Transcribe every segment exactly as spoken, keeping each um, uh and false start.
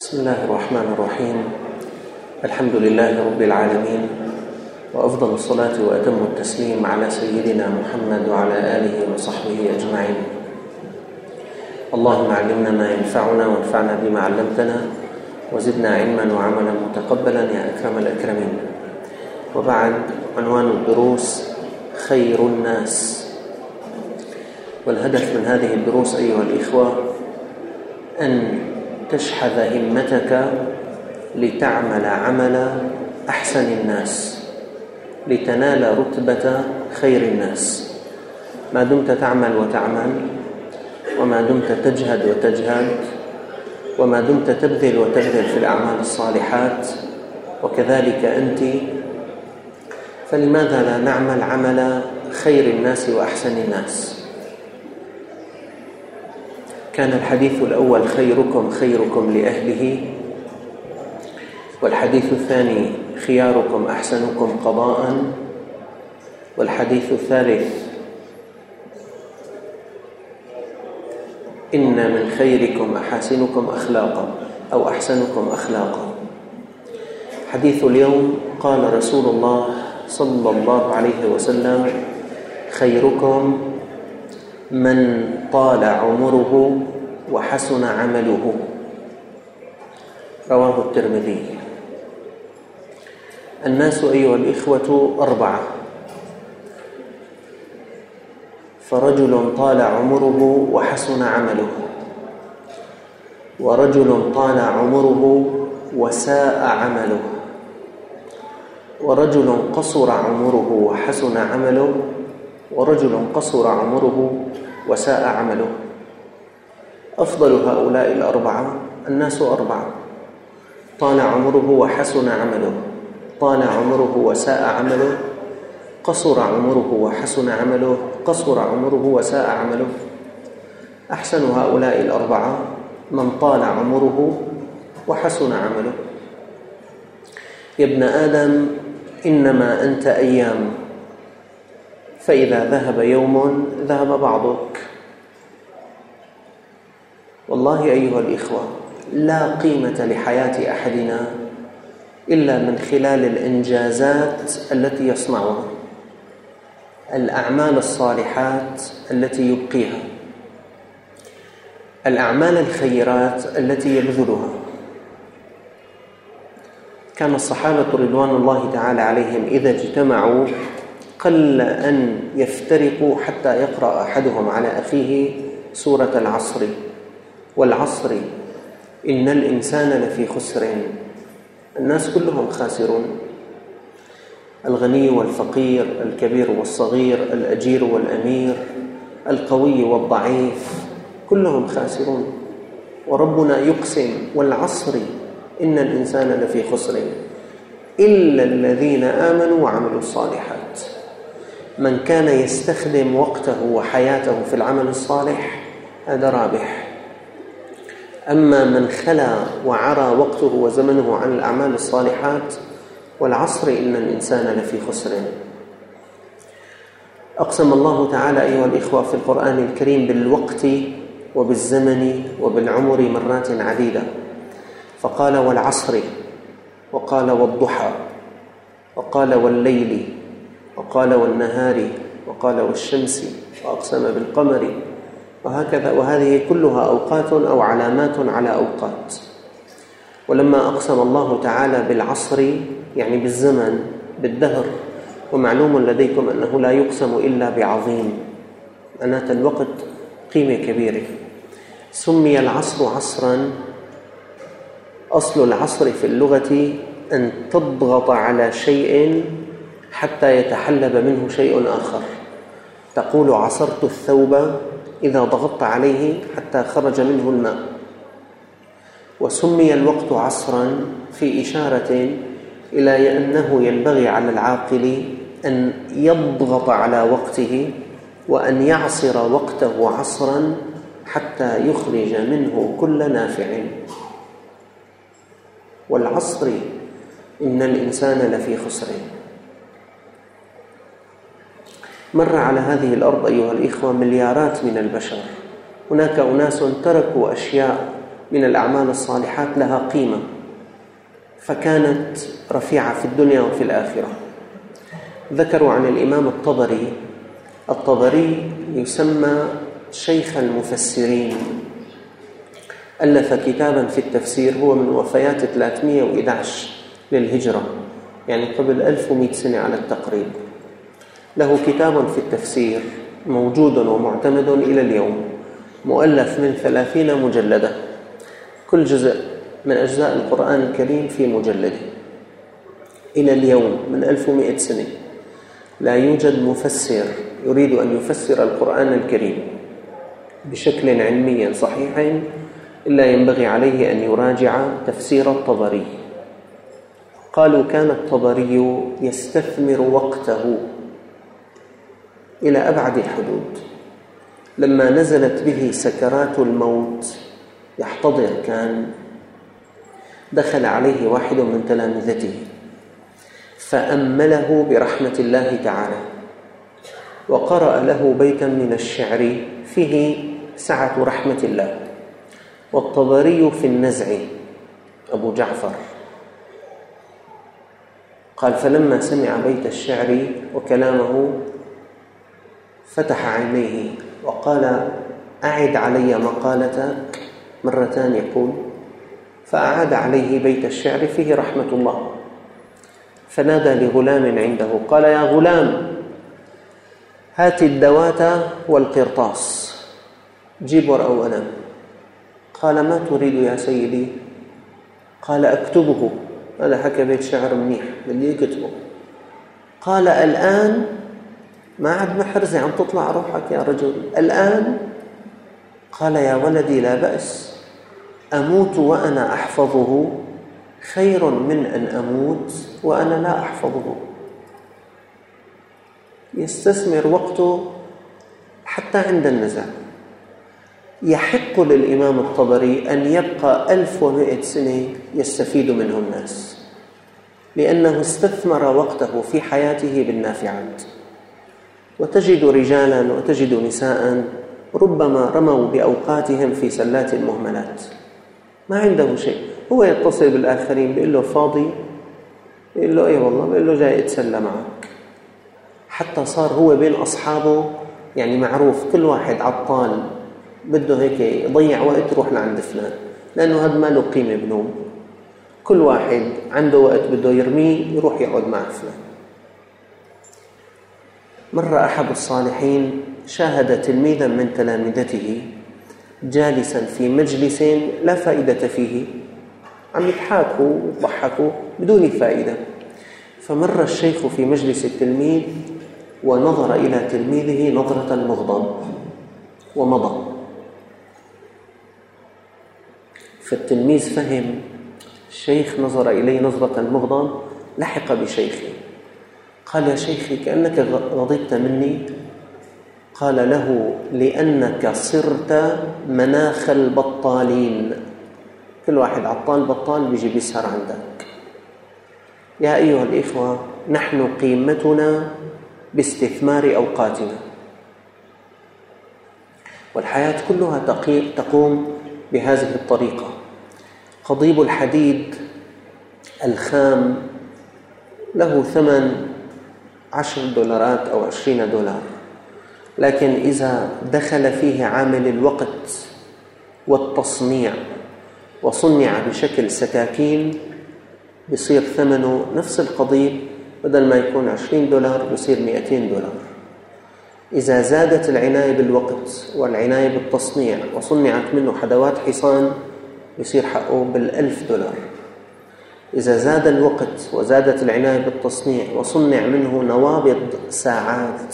بسم الله الرحمن الرحيم. الحمد لله رب العالمين، وأفضل الصلاة وأتم التسليم على سيدنا محمد وعلى آله وصحبه أجمعين. اللهم علمنا ما ينفعنا وانفعنا بما علمتنا وزدنا علما وعملا متقبلا يا أكرم الأكرمين. وبعد، عنوان الدروس خير الناس. والهدف من هذه الدروس أيها الإخوة أن تشحذ همتك لتعمل عمل أحسن الناس، لتنال رتبة خير الناس. ما دمت تعمل وتعمل، وما دمت تجهد وتجهد، وما دمت تبذل وتبذل في الأعمال الصالحات، وكذلك أنت، فلماذا لا نعمل عمل خير الناس وأحسن الناس؟ كان الحديث الأول خيركم خيركم لأهله، والحديث الثاني خياركم أحسنكم قضاء، والحديث الثالث إن من خيركم أحاسنكم أخلاقا أو أحسنكم أخلاقا. حديث اليوم قال رسول الله صلى الله عليه وسلم: خيركم من طال عمره وحسن عمله. رواه الترمذي. الناس أيها الإخوة أربعة: فرجل طال عمره وحسن عمله، ورجل طال عمره وساء عمله، ورجل قصر عمره وحسن عمله، ورجل قصر عمره وساء عمله. أفضل هؤلاء الأربعة: الناس أربعة: طال عمره وحسن عمله، طال عمره وساء عمله، قصر عمره وحسن عمله، قصر عمره وساء عمله. أحسن هؤلاء الأربعة من طال عمره وحسن عمله. يا ابن آدم، إنما أنت أيام، فإذا ذهب يوم ذهب بعضك. والله أيها الإخوة، لا قيمة لحياة أحدنا إلا من خلال الإنجازات التي يصنعها، الأعمال الصالحات التي يبقيها، الأعمال الخيرات التي يبذلها. كان الصحابة رضوان الله تعالى عليهم إذا اجتمعوا قل أن يفترقوا حتى يقرأ أحدهم على أخيه سورة العصر: والعصر إن الإنسان لفي خسر. الناس كلهم خاسرون، الغني والفقير، الكبير والصغير، الأجير والأمير، القوي والضعيف، كلهم خاسرون. وربنا يقسم: والعصر إن الإنسان لفي خسر إلا الذين آمنوا وعملوا الصالحات. من كان يستخدم وقته وحياته في العمل الصالح هذا رابح. أما من خلا وعرى وقته وزمنه عن الأعمال الصالحات، والعصر إن الإنسان لفي خسر. أقسم الله تعالى أيها الإخوة في القرآن الكريم بالوقت وبالزمن وبالعمر مرات عديدة، فقال: والعصر، وقال: والضحى، وقال: والليل، وقال: والنهار، وقال: والشمس، وأقسم بالقمر، وهكذا. وهذه كلها أوقات أو علامات على أوقات. ولما أقسم الله تعالى بالعصر يعني بالزمن، بالدهر، ومعلوم لديكم أنه لا يقسم إلا بعظيم، معناته الوقت قيمة كبيرة. سمي العصر عصرا. أصل العصر في اللغة أن تضغط على شيء حتى يتحلب منه شيء آخر. تقول: عصرت الثوب إذا ضغطت عليه حتى خرج منه الماء. وسمي الوقت عصرا في إشارة إلى أنه ينبغي على العاقل أن يضغط على وقته وأن يعصر وقته عصرا حتى يخرج منه كل نافع. والعصر إن الإنسان لفي خسر. مر على هذه الأرض أيها الإخوة مليارات من البشر. هناك أناس تركوا أشياء من الأعمال الصالحات لها قيمة، فكانت رفيعة في الدنيا وفي الآخرة. ذكروا عن الإمام الطبري، الطبري يسمى شيخ المفسرين، ألف كتابا في التفسير، هو من وفيات ثلاثمائة وأحد عشر للهجرة، يعني قبل ألف ومئة سنة على التقريب. له كتاب في التفسير موجود ومعتمد إلى اليوم، مؤلف من ثلاثين مجلدة، كل جزء من أجزاء القرآن الكريم في مجلده. إلى اليوم من ألف ومئة سنة لا يوجد مفسر يريد أن يفسر القرآن الكريم بشكل علمي صحيح إلا ينبغي عليه أن يراجع تفسير الطبري. قالوا كان الطبري يستثمر وقته إلى أبعد الحدود. لما نزلت به سكرات الموت يحتضر، كان دخل عليه واحد من تلامذته فأمله برحمة الله تعالى، وقرأ له بيتا من الشعر فيه سعة رحمة الله. والطبري في النزع أبو جعفر قال: فلما سمع بيت الشعر وكلامه فتح عينيه وقال: أعد علي مقالتك مرتان. يقول: فأعاد عليه بيت الشعر فيه رحمة الله، فنادى لغلام عنده قال: يا غلام، هات الدوات والقرطاس، جيب ورقة وقلم. قال: ما تريد يا سيدي؟ قال: أكتبه، هذا حكى بيت شعر منيح بدي أكتبه. قال: الآن؟ ما عاد محرزة عم تطلع روحك يا رجل، الآن؟ قال: يا ولدي لا بأس، أموت وأنا أحفظه خير من أن أموت وأنا لا أحفظه. يستثمر وقته حتى عند النزع. يحق للإمام الطبري أن يبقى ألف ومئة سنة يستفيد منه الناس، لأنه استثمر وقته في حياته بالنافعات. وتجد رجالا وتجد نساء ربما رموا بأوقاتهم في سلات المهملات، ما عنده شيء. هو يتصل بالآخرين بيقول له فاضي، بيقول له إيه والله، بيقول له جاي أتسلى معك. حتى صار هو بين أصحابه يعني معروف، كل واحد عطال بده هيك يضيع وقت روح لعند فلان، لأنه هذا ما له قيمة بنوم. كل واحد عنده وقت بده يرميه يروح يقعد مع فلان. مرة أحد الصالحين شاهد تلميذا من تلامذته جالسا في مجلس لا فائدة فيه، عم يضحكوا ويضحكوا بدون فائدة. فمر الشيخ في مجلس التلميذ ونظر إلى تلميذه نظرة مغضب ومضى. فالتلميذ فهم، الشيخ نظر إليه نظرة مغضب، لحق بشيخه قال: يا شيخي كأنك غضبت مني. قال له: لأنك صرت مناخ البطالين، كل واحد عطال بطال بيجي بيسهر عندك. يا أيها الإخوة، نحن قيمتنا باستثمار أوقاتنا، والحياة كلها تقوم بهذه الطريقة. قضيب الحديد الخام له ثمن عشر دولارات أو عشرين دولار، لكن إذا دخل فيه عامل الوقت والتصنيع وصنع بشكل سكاكين بصير ثمنه نفس القضيب، بدل ما يكون عشرين دولار بصير مئتين دولار. إذا زادت العناية بالوقت والعناية بالتصنيع وصنعت منه حدوات حصان يصير حقه بالألف دولار. إذا زاد الوقت وزادت العناية بالتصنيع وصنع منه نوابض ساعات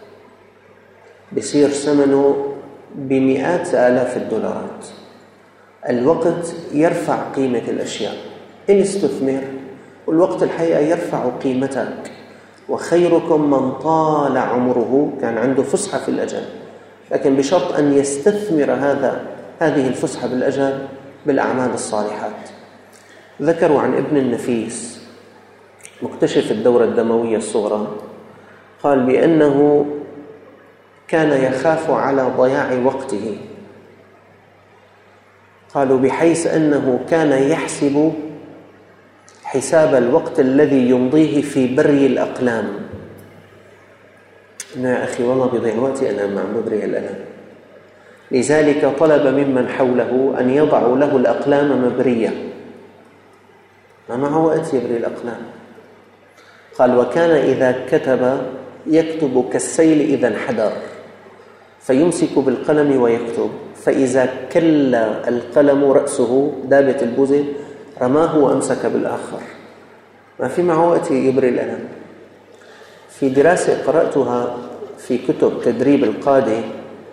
بصير ثمنه بمئات آلاف الدولارات. الوقت يرفع قيمة الأشياء إن استثمر، والوقت الحقيقة يرفع قيمتك. وخيركم من طال عمره، كان عنده فسحة في الأجل، لكن بشرط أن يستثمر هذا هذه الفسحة بالأجل بالأعمال الصالحات. ذكروا عن ابن النفيس مكتشف الدورة الدموية الصغرى، قال بأنه كان يخاف على ضياع وقته. قالوا بحيث أنه كان يحسب حساب الوقت الذي يمضيه في بري الأقلام. إنه يا أخي والله بيضيع وقتي أنا مع مبري الأقلام، لذلك طلب ممن حوله أن يضعوا له الأقلام مبرية، ما معه وقت يبري الأقلام. قال وكان إذا كتب يكتب كالسيل إذا انحدر، فيمسك بالقلم ويكتب، فإذا كل القلم رأسه دابة البوزة رماه وأمسك بالآخر، ما في معه وقت يبري القلم. في دراسة قرأتها في كتب تدريب القادة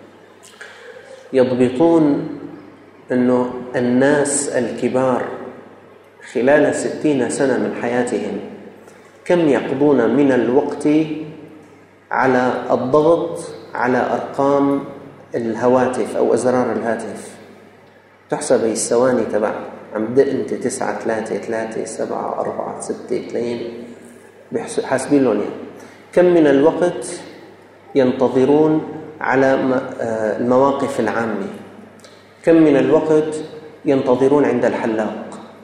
يضبطون أنه الناس الكبار خلال ستين سنة من حياتهم كم يقضون من الوقت على الضغط على أرقام الهواتف أو أزرار الهاتف. تحسب هي الثواني تبع عم دق أنت تسعة ثلاثة ثلاثة سبعة أربعة ستة اثنين حاسبين لهم يعني. كم من الوقت ينتظرون على المواقف العامة، كم من الوقت ينتظرون عند الحلاق،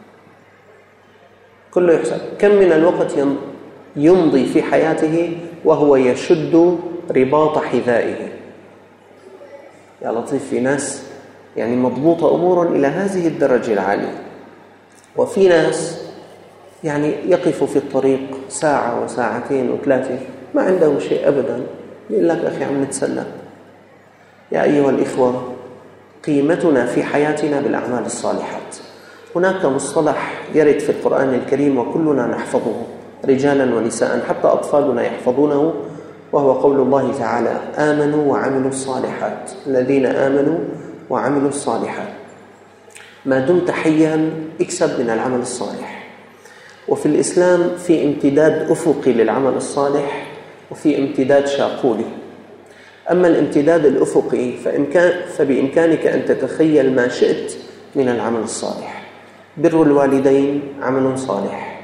كله يحسب. كم من الوقت يمضي في حياته وهو يشد رباط حذائه. يا لطيف، في ناس يعني مضبوطة أمور إلى هذه الدرجة العالية، وفي ناس يعني يقف في الطريق ساعة وساعتين وثلاثة ما عنده شيء أبدا، يقول لك أخي عم نتسلى. يا أيها الإخوة، قيمتنا في حياتنا بالأعمال الصالحات. هناك مصطلح يرد في القرآن الكريم وكلنا نحفظه رجالا ونساء، حتى أطفالنا يحفظونه، وهو قول الله تعالى آمنوا وعملوا الصالحات، الذين آمنوا وعملوا الصالحات. ما دمت حيا اكسب من العمل الصالح. وفي الإسلام في امتداد أفقي للعمل الصالح وفي امتداد شاقولي. أما الامتداد الأفقي فإمكان فبإمكانك أن تتخيل ما شئت من العمل الصالح. بر الوالدين عمل صالح،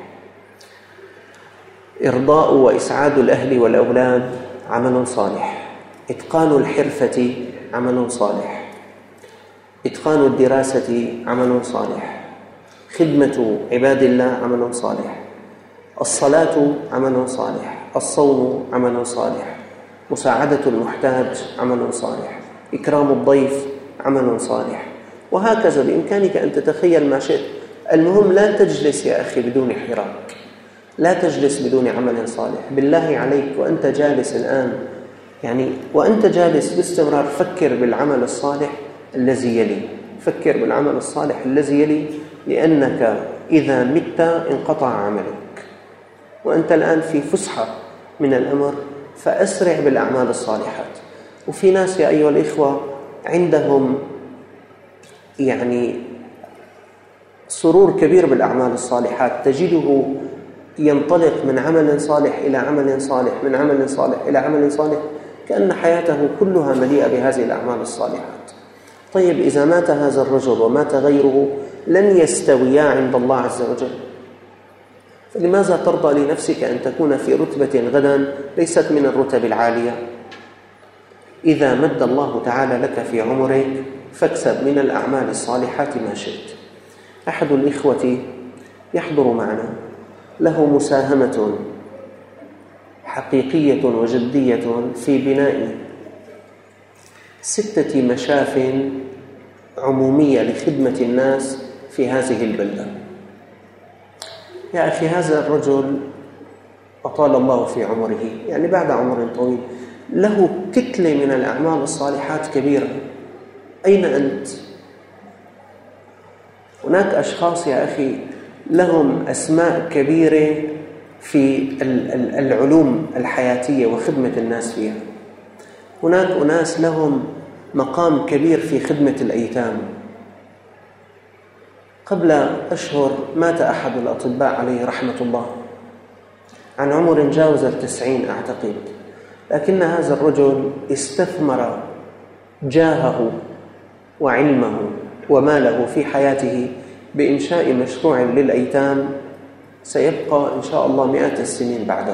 إرضاء وإسعاد الأهل والأولاد عمل صالح، إتقان الحرفة عمل صالح، إتقان الدراسة عمل صالح، خدمة عباد الله عمل صالح، الصلاة عمل صالح، الصوم عمل صالح، مساعدة المحتاج عمل صالح، إكرام الضيف عمل صالح، وهكذا. بإمكانك أن تتخيل ما شئت. المهم لا تجلس يا أخي بدون حراك، لا تجلس بدون عمل صالح. بالله عليك وأنت جالس الآن، يعني وأنت جالس باستمرار فكر بالعمل الصالح الذي يلي، فكر بالعمل الصالح الذي يلي، لأنك إذا مت انقطع عملك، وأنت الآن في فسحة من الأمر، فأسرع بالأعمال الصالحات. وفي ناس يا أيها الإخوة عندهم يعني سرور كبير بالأعمال الصالحات، تجده ينطلق من عمل صالح إلى عمل صالح، من عمل صالح إلى عمل صالح، كأن حياته كلها مليئة بهذه الأعمال الصالحات. طيب إذا مات هذا الرجل ومات غيره لن يستويا عند الله عز وجل، فلماذا ترضى لنفسك أن تكون في رتبة غدا ليست من الرتب العالية؟ إذا مد الله تعالى لك في عمرك فاكسب من الأعمال الصالحات ما شئت. أحد الإخوة يحضر معنا، له مساهمة حقيقية وجدية في بناء ستة مشاف عمومية لخدمة الناس في هذه البلدة. يا أخي هذا الرجل أطال الله في عمره، يعني بعد عمر طويل، له كتلة من الأعمال الصالحات كبيرة. أين أنت؟ هناك أشخاص يا أخي لهم أسماء كبيرة في العلوم الحياتية وخدمة الناس فيها. هناك أناس لهم مقام كبير في خدمة الأيتام. قبل أشهر مات أحد الأطباء عليه رحمة الله عن عمر جاوز التسعين أعتقد، لكن هذا الرجل استثمر جاهه وعلمه وماله في حياته بإنشاء مشروع للأيتام سيبقى إن شاء الله مئات السنين بعده.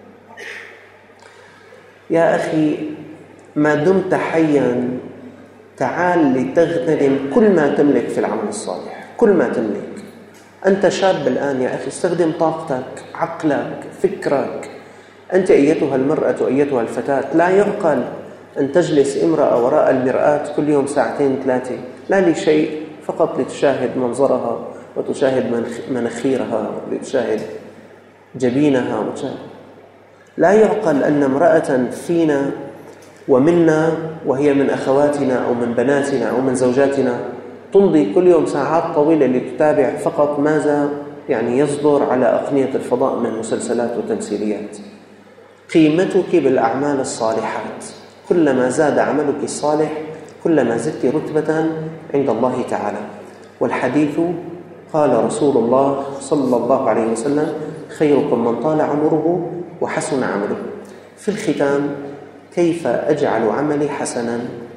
يا أخي ما دمت حيا تعال لتغتنم كل ما تملك في العمل الصالح، كل ما تملك. أنت شاب الآن يا أخي، استخدم طاقتك، عقلك، فكرك. أنت أيتها المرأة أيتها الفتاة، لا يعقل أن تجلس امرأة وراء المرآة كل يوم ساعتين ثلاثة، لا لشيء، فقط لتشاهد منظرها وتشاهد مناخيرها وتشاهد جبينها وتشاهد. لا يعقل أن امرأة فينا ومنا وهي من أخواتنا أو من بناتنا أو من زوجاتنا تمضي كل يوم ساعات طويلة لتتابع فقط ماذا يعني يصدر على أقنية الفضاء من مسلسلات وتمثيليات. قيمتك بالأعمال الصالحات، كلما زاد عملك الصالح كلما زدت رتبة عند الله تعالى. والحديث قال رسول الله صلى الله عليه وسلم: خيركم من طال عمره وحسن عمله. في الختام، كيف أجعل عملي حسنا؟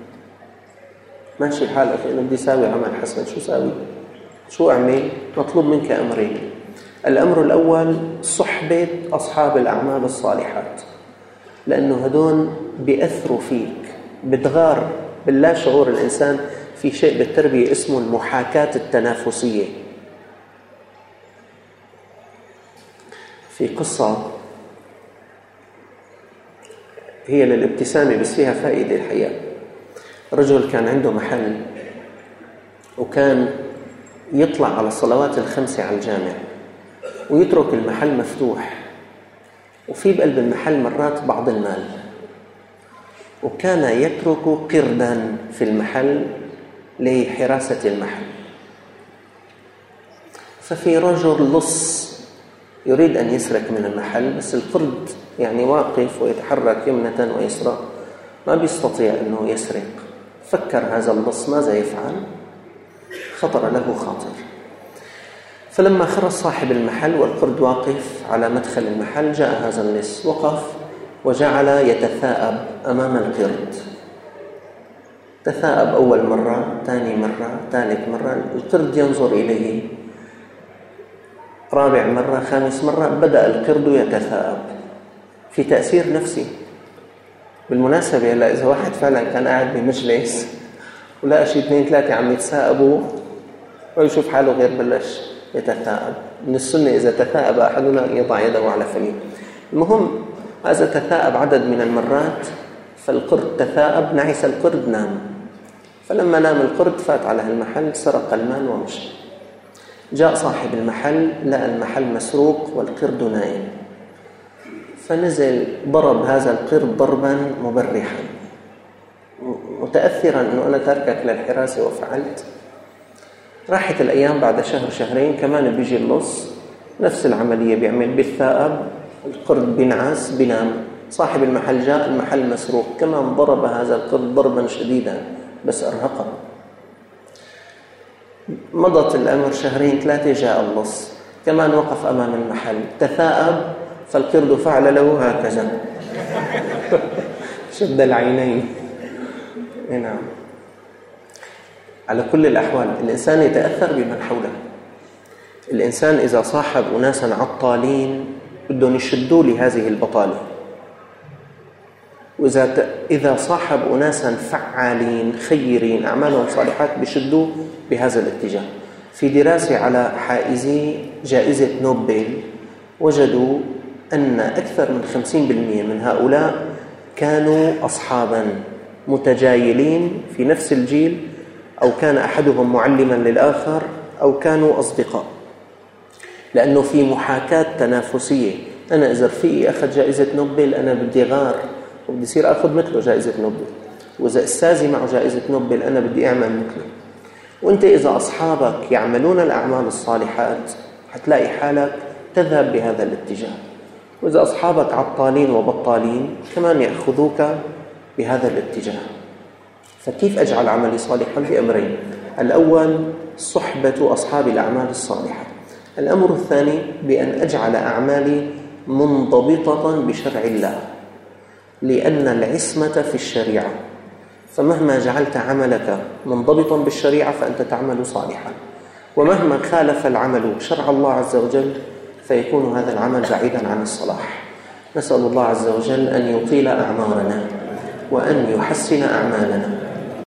ماشي الحال أخي، أنا بدي أساوي عمل حسن، شو ساوي؟ شو أعمل؟ مطلوب منك أمرين. الأمر الأول صحبة أصحاب الأعمال الصالحات، لأنه هدون بيأثروا فيك، بتغار باللا شعور الإنسان في شيء بالتربية اسمه المحاكاة التنافسية. في قصة هي للابتسامة بس فيها فائدة الحقيقة. رجل كان عنده محل وكان يطلع على الصلوات الخمسة على الجامع ويترك المحل مفتوح، وفي بقلب المحل مرات بعض المال، وكان يترك قردا في المحل لحراسة المحل. ففي رجل لص يريد أن يسرق من المحل، بس القرد يعني واقف ويتحرك يمنة ويسرى، ما بيستطيع أنه يسرق. فكر هذا اللص ماذا يفعل؟ خطر له خاطر. فلما خرج صاحب المحل والقرد واقف على مدخل المحل، جاء هذا اللص، وقف وجعل يتثاءب أمام القرد. تثاءب أول مرة، ثاني مرة، ثالث مرة، القرد ينظر إليه، رابع مرة، خامس مرة، بدأ القرد يتثاءب. في تأثير نفسي. بالمناسبة هلا إذا واحد فعلا كان قاعد بمجلس ولقى شيء اثنين ثلاثة عم يتثاءبوا ويشوف حاله غير بلش يتثاءب. من السنة إذا تثاءب أحدنا أن يضع يده على فمه. المهم هذا تثاءب عدد من المرات، فالقرد تثاءب، نعس القرد، نام. فلما نام القرد فات على المحل، سرق المال ومشى. جاء صاحب المحل لقى المحل مسروق والقرد نائم، فنزل ضرب هذا القرد ضربا مبرحا، متأثرا أنه أنا تركك للحراسة وفعلت. راحت الأيام، بعد شهر شهرين كمان بيجي اللص، نفس العملية بيعمل، بالثائب، القرد بينعس بينام. صاحب المحل جاء، المحل مسروق، كمان ضرب هذا القرد ضربا شديدا بس أرهقه. مضت الأمر شهرين ثلاثة، جاء اللص كمان وقف أمام المحل، تثاءب، فالقرد فعل له هكذا شد العينين. نعم. على كل الأحوال الإنسان يتأثر بمن حوله. الإنسان إذا صاحب أناسا عطالين بدهم يشدوا لهذه البطالة، وإذا إذا صاحب أناسا فعالين خيرين أعمالهم صالحات بيشدوا بهذا الاتجاه. في دراسة على حائزي جائزة نوبل وجدوا أن أكثر من خمسين بالمئة من هؤلاء كانوا أصحابا متجايلين في نفس الجيل، أو كان أحدهم معلما للآخر، أو كانوا أصدقاء، لأنه في محاكاة تنافسية. أنا إذا رفيقي أخذ جائزة نوبل أنا بدي غار وبدي يصير أخذ مثله جائزة نوبل، وإذا أستاذي معه جائزة نوبل أنا بدي أعمل مثله. وأنت إذا أصحابك يعملون الأعمال الصالحات حتلاقي حالك تذهب بهذا الاتجاه، وإذا أصحابك عطالين وبطالين كمان يأخذوك بهذا الاتجاه. فكيف أجعل عملي صالحا؟ بأمرين: الأول صحبة أصحاب الأعمال الصالحة. الأمر الثاني بأن أجعل أعمالي منضبطة بشرع الله، لأن العصمة في الشريعة، فمهما جعلت عملك منضبطا بالشريعة فأنت تعمل صالحا، ومهما خالف العمل شرع الله عز وجل فيكون هذا العمل بعيدا عن الصلاح. نسأل الله عز وجل أن يطيل أعمارنا وأن يحسن أعمالنا.